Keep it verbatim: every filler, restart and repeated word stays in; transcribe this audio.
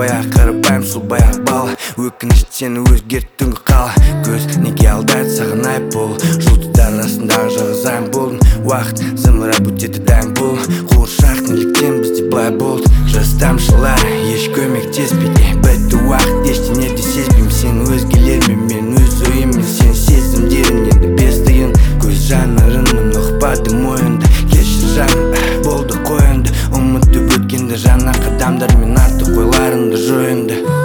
баяғы қарапайым сол баяғы бала. Өкінішті сені өзгерт түнгі қала. Көз неге алдайды саған айып бол. Жұлдыздар арасындағы жалғыз аян болдың. Уақыт зымырап өтеді дәң бол. Қуыршақ неліктен бізде былай болды. Жас тамшылар еш көмектеспейді. Бітті уақыт ештеңе де сезбеймін. Сен өзгелермен мен өз ойыммен. Сен сезімдерін енді бес тиын. Көз жанарының ұқпады мойынды. Кешір жаным болды қойынды. Ұмытып өткенді жаңа қадамдар мен артық ойларыңды жойынды.